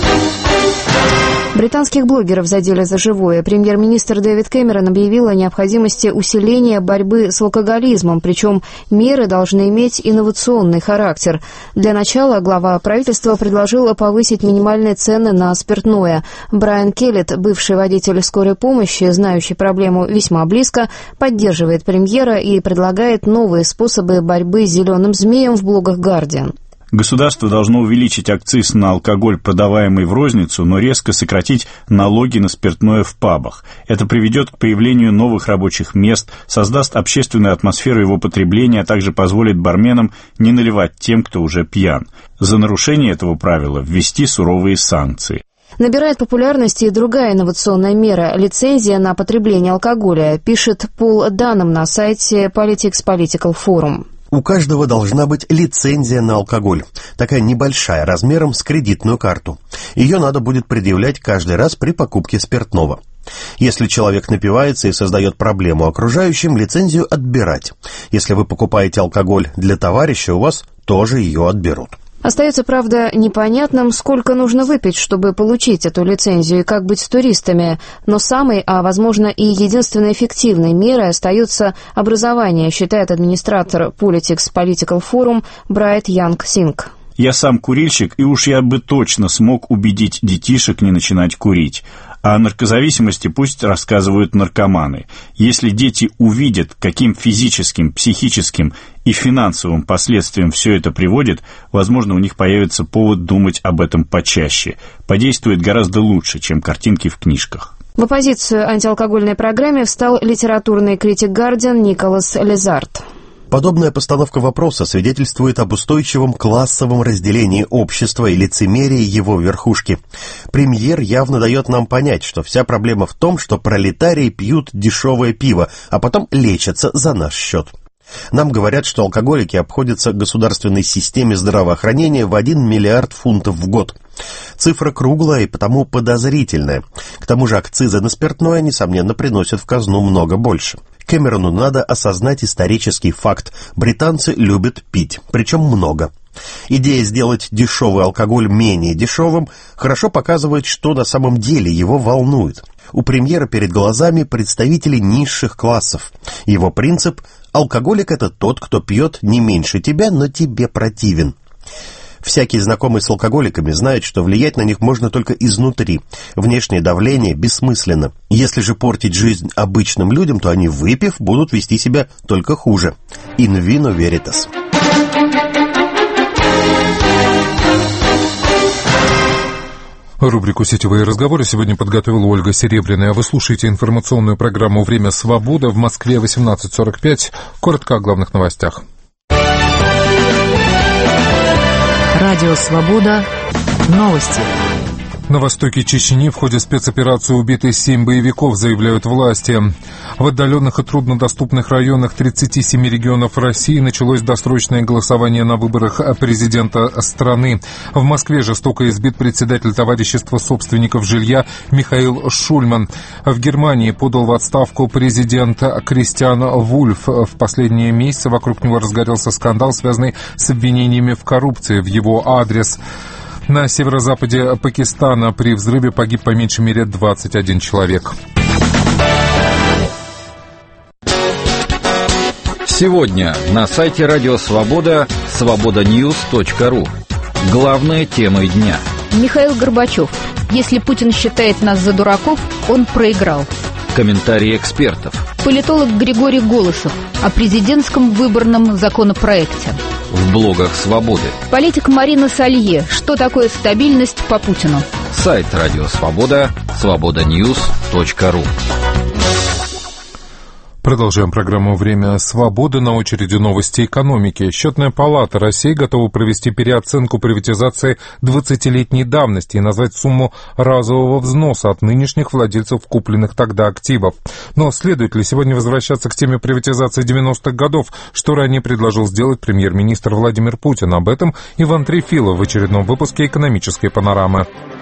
Британских блогеров задели за живое. Премьер-министр Дэвид Кэмерон объявил о необходимости усиления борьбы с алкоголизмом, причем меры должны иметь инновационный характер. Для начала глава правительства предложил повысить минимальные цены на спиртное. Брайан Келлет, бывший водитель скорой помощи, знающий проблему весьма близко, поддерживает премьера и предлагает новые способы борьбы с зеленым змеем в блогах «Гардиан». Государство должно увеличить акциз на алкоголь, продаваемый в розницу, но резко сократить налоги на спиртное в пабах. Это приведет к появлению новых рабочих мест, создаст общественную атмосферу его потребления, а также позволит барменам не наливать тем, кто уже пьян. За нарушение этого правила ввести суровые санкции. Набирает популярность и другая инновационная мера – лицензия на потребление алкоголя, пишет Пол Данном на сайте Politics Political Forum. У каждого должна быть лицензия на алкоголь, такая небольшая, размером с кредитную карту. Ее надо будет предъявлять каждый раз при покупке спиртного. Если человек напивается и создает проблему окружающим, лицензию отбирать. Если вы покупаете алкоголь для товарища, у вас тоже ее отберут. Остается, правда, непонятным, сколько нужно выпить, чтобы получить эту лицензию, и как быть с туристами. Но самой, а, возможно, и единственной эффективной мерой остается образование, считает администратор Politics Political Forum Брайт Янг Синг. Я сам курильщик, и уж я бы точно смог убедить детишек не начинать курить. А о наркозависимости пусть рассказывают наркоманы. Если дети увидят, каким физическим, психическим и финансовым последствиям все это приводит, возможно, у них появится повод думать об этом почаще. Подействует гораздо лучше, чем картинки в книжках. В оппозицию антиалкогольной программе встал литературный критик «Гардиан» Николас Лизард. Подобная постановка вопроса свидетельствует об устойчивом классовом разделении общества и лицемерии его верхушки. Премьер явно дает нам понять, что вся проблема в том, что пролетарии пьют дешевое пиво, а потом лечатся за наш счет. Нам говорят, что алкоголики обходятся государственной системе здравоохранения в 1 миллиард фунтов в год. Цифра круглая и потому подозрительная. К тому же акцизы на спиртное, несомненно, приносят в казну много больше. Кэмерону надо осознать исторический факт. Британцы любят пить, причем много. Идея сделать дешевый алкоголь менее дешевым хорошо показывает, что на самом деле его волнует. У премьера перед глазами представители низших классов. Его принцип – алкоголик – это тот, кто пьет не меньше тебя, но тебе противен. Всякий знакомый с алкоголиками знает, что влиять на них можно только изнутри. Внешнее давление бессмысленно. Если же портить жизнь обычным людям, то они, выпив, будут вести себя только хуже. In vino veritas. Рубрику «Сетевые разговоры» сегодня подготовила Ольга Серебряная. Вы слушаете информационную программу «Время свободы». В Москве 18:45. Коротко о главных новостях. Радио «Свобода». Новости. На востоке Чечни в ходе спецоперации убиты 7 боевиков, заявляют власти. В отдаленных и труднодоступных районах 37 регионов России началось досрочное голосование на выборах президента страны. В Москве жестоко избит председатель товарищества собственников жилья Михаил Шульман. В Германии подал в отставку президент Кристиан Вульф. В последние месяцы вокруг него разгорелся скандал, связанный с обвинениями в коррупции в его адрес. На северо-западе Пакистана при взрыве погиб по меньшей мере 21 человек. Сегодня на сайте Радио Свобода свободаньюз.ру. Главная тема дня. Михаил Горбачев. Если Путин считает нас за дураков, он проиграл. Комментарии экспертов. Политолог Григорий Голышев о президентском выборном законопроекте. В блогах «Свободы». Политик Марина Салье. Что такое стабильность по Путину? Сайт Радио Свобода. Свободаньюз.ру. Продолжаем программу «Время свободы». На очереди новости экономики. Счетная палата России готова провести переоценку приватизации 20-летней давности и назвать сумму разового взноса от нынешних владельцев купленных тогда активов. Но следует ли сегодня возвращаться к теме приватизации 90-х годов, что ранее предложил сделать премьер-министр Владимир Путин? Об этом Иван Трефилов в очередном выпуске «Экономической панорамы».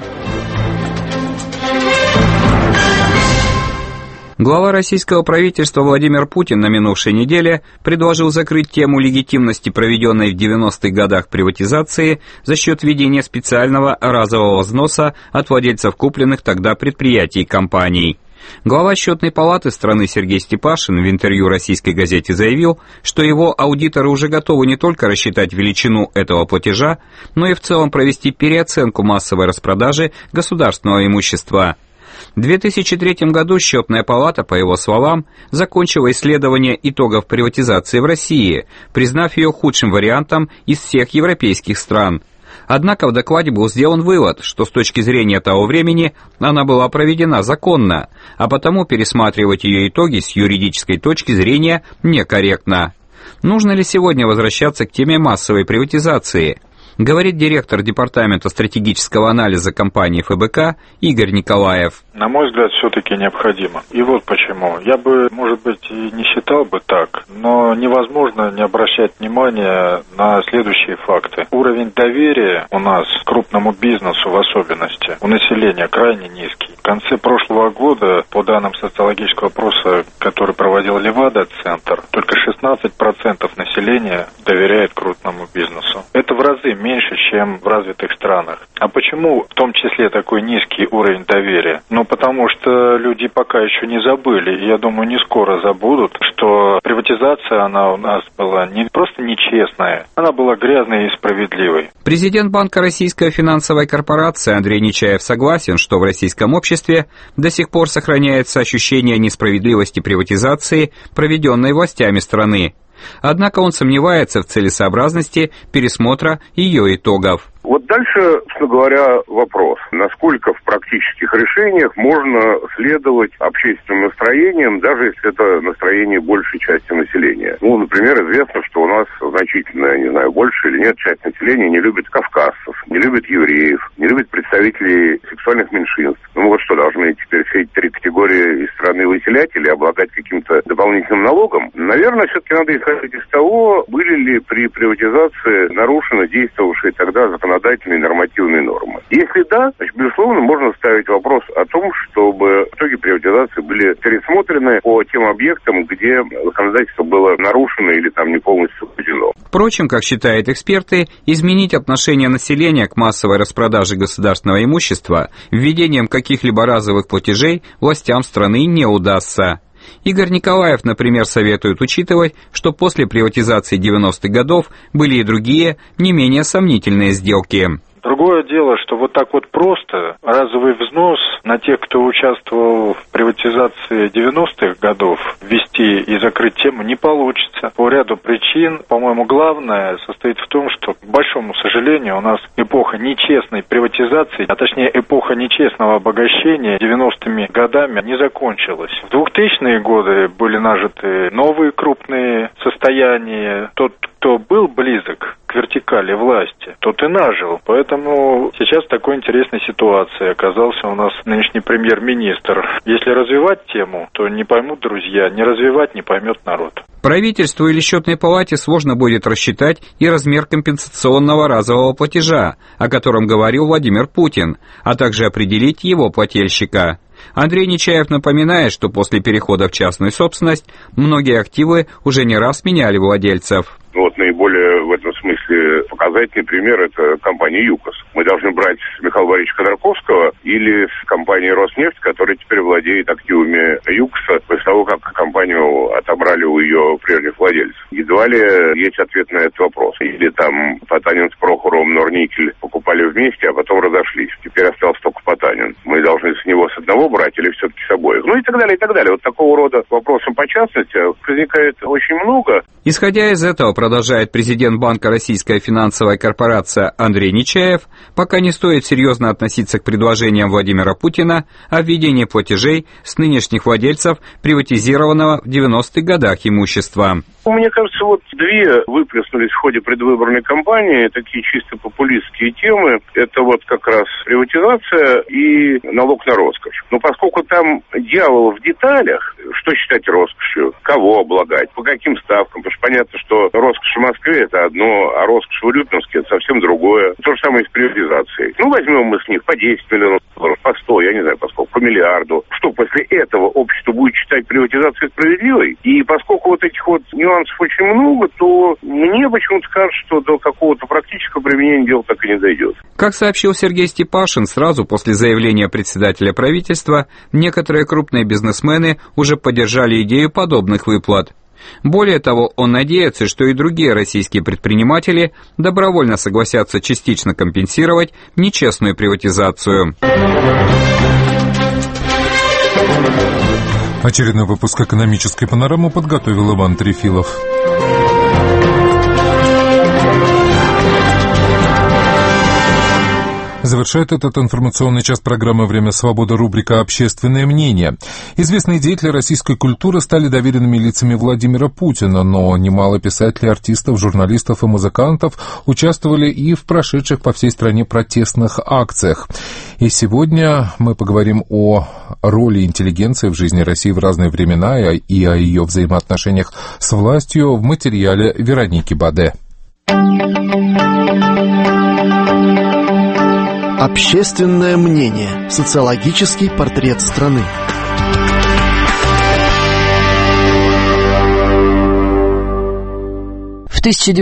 Глава российского правительства Владимир Путин на минувшей неделе предложил закрыть тему легитимности проведенной в 90-х годах приватизации за счет введения специального разового взноса от владельцев купленных тогда предприятий и компаний. Глава счетной палаты страны Сергей Степашин в интервью российской газете заявил, что его аудиторы уже готовы не только рассчитать величину этого платежа, но и в целом провести переоценку массовой распродажи государственного имущества. В 2003 году счетная палата, по его словам, закончила исследование итогов приватизации в России, признав ее худшим вариантом из всех европейских стран. Однако в докладе был сделан вывод, что с точки зрения того времени она была проведена законно, а потому пересматривать ее итоги с юридической точки зрения некорректно. Нужно ли сегодня возвращаться к теме массовой приватизации? Говорит директор департамента стратегического анализа компании ФБК Игорь Николаев. На мой взгляд, все-таки необходимо. И вот почему. Я бы, может быть, и не считал бы так, но невозможно не обращать внимания на следующие факты. Уровень доверия у нас к крупному бизнесу в особенности у населения крайне низкий. В конце прошлого года, по данным социологического опроса, который проводил Левада-центр, только 16% населения доверяет крупному бизнесу. Это в разы меньше, чем в развитых странах. А почему в том числе такой низкий уровень доверия? Ну, потому что люди пока еще не забыли, и я думаю, не скоро забудут, что приватизация, она у нас была не просто нечестная, она была грязной и справедливой. Президент Банка Российской финансовой корпорации Андрей Нечаев согласен, что в российском обществе до сих пор сохраняется ощущение несправедливости приватизации, проведенной властями страны. Однако он сомневается в целесообразности пересмотра ее итогов. Вот дальше, собственно говоря, вопрос, насколько в практических решениях можно следовать общественным настроениям, даже если это настроение большей части населения. Ну, например, известно, что у нас значительная, не знаю, больше или нет, часть населения не любит кавказцев, не любит евреев, не любит представителей сексуальных меньшинств. Ну вот что, должны теперь все эти три категории из страны выселять или облагать каким-то дополнительным налогом? Наверное, все-таки надо исходить из того, были ли при приватизации нарушены действовавшие тогда законодательные и нормативные нормы. Если да, значит, безусловно, можно ставить вопрос о том, чтобы итоги приватизации были пересмотрены по тем объектам, где законодательство было нарушено или там не полностью соблюдено. Впрочем, как считают эксперты, изменить отношение населения к массовой распродаже государственного имущества введением каких-либо разовых платежей властям страны не удастся. Игорь Николаев, например, советует учитывать, что после приватизации 90-х годов были и другие, не менее сомнительные сделки. Другое дело, что вот так вот просто разовый взнос на тех, кто участвовал в приватизации 90-х годов, ввести и закрыть тему не получится. По ряду причин, по-моему, главное состоит в том, что, к большому сожалению, у нас эпоха нечестной приватизации, а точнее эпоха нечестного обогащения 90-ми годами не закончилась. В 2000-е годы были нажиты новые крупные состояния. Тот, кто был близок к вертикали власти, тот и нажил. Поэтому сейчас в такой интересной ситуации оказался у нас нынешний премьер-министр. Если развивать тему, то не поймут друзья, не развивать не поймет народ. Правительству или счетной палате сложно будет рассчитать и размер компенсационного разового платежа, о котором говорил Владимир Путин, а также определить его плательщика. Андрей Нечаев напоминает, что после перехода в частную собственность многие активы уже не раз меняли владельцев. Вот наиболее в этом смысле показательный пример – это компания «ЮКОС». Мы должны брать Михаила Борисовича Ходорковского или с компанией «Роснефть», которая теперь владеет активами «ЮКОСа» после того, как компанию отобрали у ее прежних владельцев. Едва ли есть ответ на этот вопрос. Или там Потанин с Прохоровым Норникель покупали вместе, а потом разошлись. Теперь остался только Потанин. Мы должны с него с одного брать или все-таки с обоих? Ну и так далее, и так далее. Вот такого рода вопросов по частности возникает очень много. Исходя из этого, продолжает президент Банка «Российская финансовая корпорация» Андрей Нечаев, пока не стоит серьезно относиться к предложениям Владимира Путина о введении платежей с нынешних владельцев приватизированного в 90-х годах имущества. Мне кажется, вот две выплеснулись в ходе предвыборной кампании, такие чисто популистские темы. Это вот как раз приватизация и налог на роскошь. Но поскольку там дьявол в деталях, что считать роскошью, кого облагать, по каким ставкам, потому что понятно, что роскошь в Москве это одно, а роскошь в Урюпинске это совсем другое. То же самое и с приватизацией. Ну, возьмем мы с них по 10 миллионов долларов, по 100, я не знаю, поскольку, по миллиарду. Что после этого общество будет считать приватизацию справедливой? И поскольку вот этих вот нюансов очень много, то мне почему-то кажется, что до какого-то практического применения дело так и не дойдет. Как сообщил Сергей Степашин, сразу после заявления председателя правительства, некоторые крупные бизнесмены уже поддержали идею подобных выплат. Более того, он надеется, что и другие российские предприниматели добровольно согласятся частично компенсировать нечестную приватизацию. Очередной выпуск «Экономической панорамы» подготовил Иван Трефилов. Завершает этот информационный час программы «Время свободы» рубрика «Общественное мнение». Известные деятели российской культуры стали доверенными лицами Владимира Путина, но немало писателей, артистов, журналистов и музыкантов участвовали и в прошедших по всей стране протестных акциях. И сегодня мы поговорим о роли интеллигенции в жизни России в разные времена и о ее взаимоотношениях с властью в материале Вероники Баде. Общественное мнение. Социологический портрет страны. В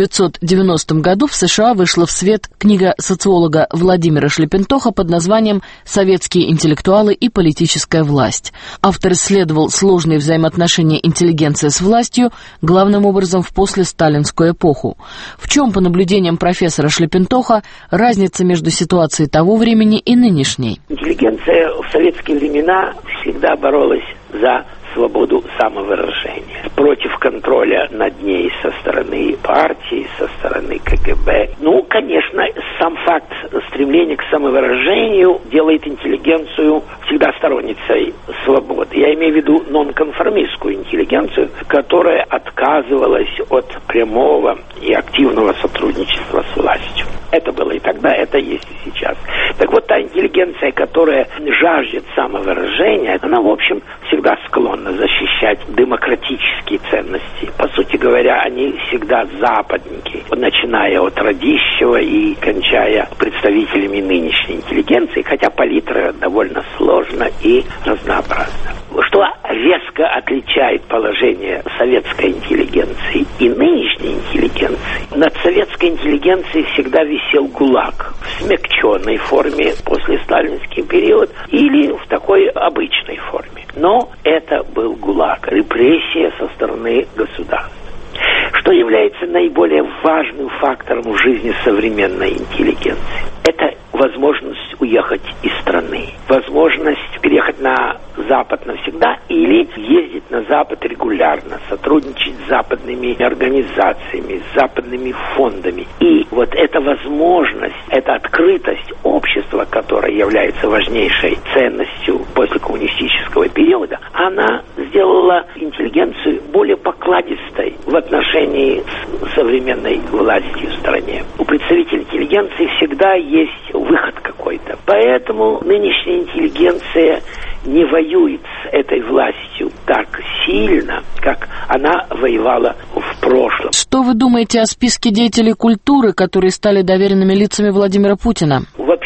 1990 году в США вышла в свет книга социолога Владимира Шлепентоха под названием «Советские интеллектуалы и политическая власть». Автор исследовал сложные взаимоотношения интеллигенции с властью, главным образом в послесталинскую эпоху. В чем, по наблюдениям профессора Шлепентоха, разница между ситуацией того времени и нынешней? Интеллигенция в советские времена всегда боролась за свободу самовыражения, против контроля над ней со стороны партии, со стороны КГБ. Ну, конечно, сам факт стремления к самовыражению делает интеллигенцию всегда сторонницей свободы. Я имею в виду нонконформистскую интеллигенцию, которая отказывалась от прямого и активного сотрудничества с властью. Это было и тогда, это есть и сейчас. Так вот, та интеллигенция, которая жаждет самовыражения, она, в общем, всегда склонна защищать демократические ценности. По сути говоря, они всегда западники, начиная от Радищева и кончая представителями нынешней интеллигенции, хотя палитра довольно сложна и разнообразна. Что резко отличает положение советской интеллигенции и нынешней интеллигенции? Над советской интеллигенцией всегда висел ГУЛАГ в смягченной форме после сталинский период или в такой обычной форме. Но это был ГУЛАГ, репрессия со стороны государства. Что является наиболее важным фактором в жизни современной интеллигенции? Это возможность уехать из страны, возможность переехать на Запад навсегда или ездить на Запад регулярно, сотрудничать с западными организациями, с западными фондами. И вот эта возможность, эта открытость общества, которая является важнейшей ценностью после коммунистического периода, она сделала интеллигенцию более покладистой в отношении с современной властью в стране. У представителей интеллигенции всегда есть выход какой-то. Поэтому нынешняя интеллигенция не воюет с этой властью так сильно, как она воевала в прошлом. Что вы думаете о списке деятелей культуры, которые стали доверенными лицами Владимира Путина? Вообще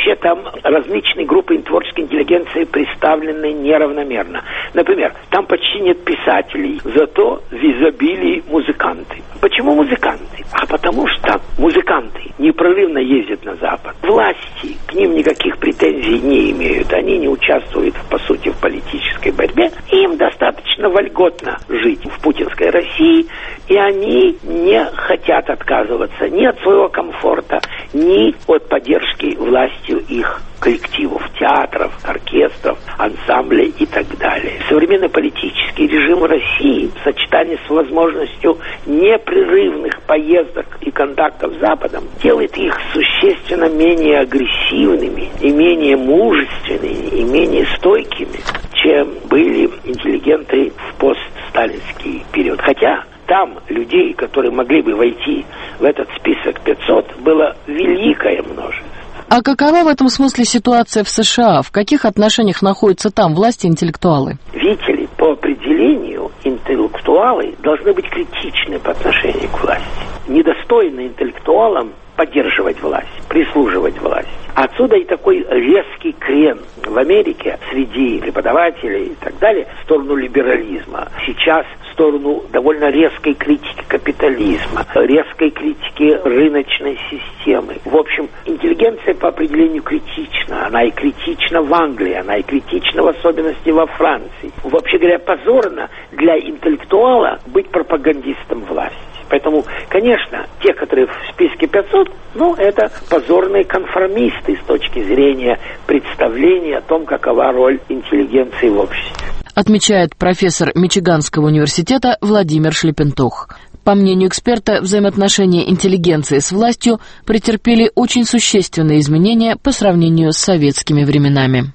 вообще там различные группы творческой интеллигенции представлены неравномерно. Например, там почти нет писателей, зато в изобилии музыканты. Почему музыканты? А потому что музыканты непрерывно ездят на Запад. Власти к ним никаких претензий не имеют. Они не участвуют, по сути, в политической борьбе. Им достаточно вольготно жить в путинской России, и они не хотят отказываться ни от своего комфорта, ни от поддержки властью их коллективов, театров, оркестров, ансамблей и так далее. Современный политический режим России в сочетании с возможностью непрерывных поездок и контактов с Западом делает их существенно менее агрессивными и менее мужественными и менее стойкими, чем были интеллигенты в постсталинский период. Хотя там людей, которые могли бы войти в этот список 500, было великое множество. А какова в этом смысле ситуация в США? В каких отношениях находятся там власти и интеллектуалы? Видите ли, по определению интеллектуалы должны быть критичны по отношению к власти. Недостойно интеллектуалам поддерживать власть, прислуживать власти. Отсюда и такой резкий крен в Америке среди преподавателей и так далее в сторону либерализма. Сейчас в сторону довольно резкой критики капитализма, резкой критики рыночной системы. В общем, интеллигенция по определению критична. Она и критична в Англии, она и критична в особенности во Франции. Вообще говоря, позорно для интеллектуала быть пропагандистом власти. Поэтому, конечно, те, которые в списке 500, это позорные конформисты с точки зрения представления о том, какова роль интеллигенции в обществе. Отмечает профессор Мичиганского университета Владимир Шлепентох. По мнению эксперта, взаимоотношения интеллигенции с властью претерпели очень существенные изменения по сравнению с советскими временами.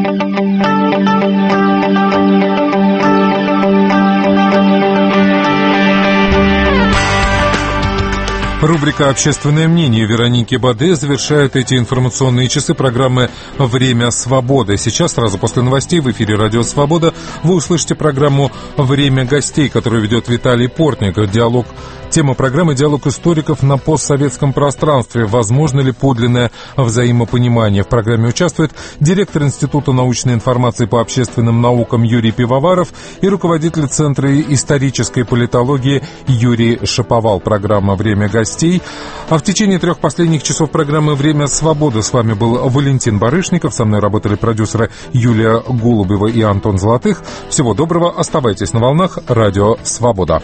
Рубрика «Общественное мнение» Вероники Баде завершает эти информационные часы программы «Время свободы». Сейчас, сразу после новостей, в эфире «Радио Свобода» вы услышите программу «Время гостей», которую ведет Виталий Портник. Тема программы «Диалог историков на постсоветском пространстве. Возможно ли подлинное взаимопонимание?» В программе участвует директор Института научной информации по общественным наукам Юрий Пивоваров и руководитель Центра исторической политологии Юрий Шаповал. Программа «Время гостей». А в течение 3 последних часов программы «Время свободы» с вами был Валентин Барышников. Со мной работали продюсеры Юлия Голубева и Антон Золотых. Всего доброго. Оставайтесь на волнах «Радио Свобода».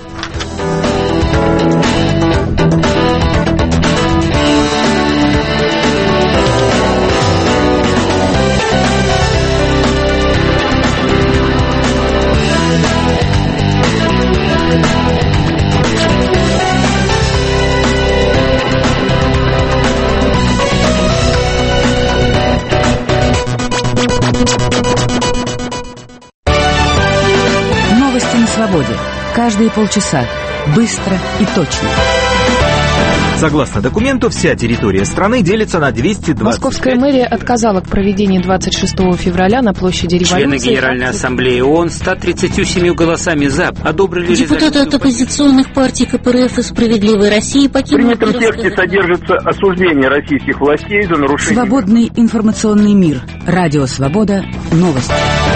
Новости на свободе. Каждые полчаса. Быстро и точно. Согласно документу, вся территория страны делится на 220. Московская мэрия отказала к проведению 26 февраля на площади Революции. Члены Генеральной ассамблеи ООН 137 голосами «за» одобрили депутаты от оппозиционных партий КПРФ и «Справедливой России» покинули... В принятом тексте содержится осуждение российских властей за нарушение... Свободный информационный мир. Радио Свобода. Новости.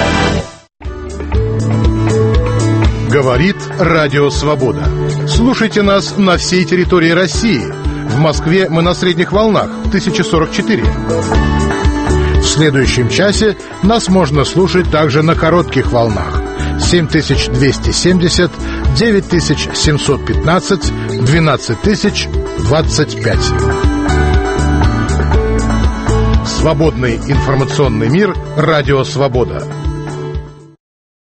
Говорит Радио Свобода. Слушайте нас на всей территории России. В Москве мы на средних волнах 1044. В следующем часе нас можно слушать также на коротких волнах 7270, 9715, 12025. Свободный информационный мир. Радио Свобода.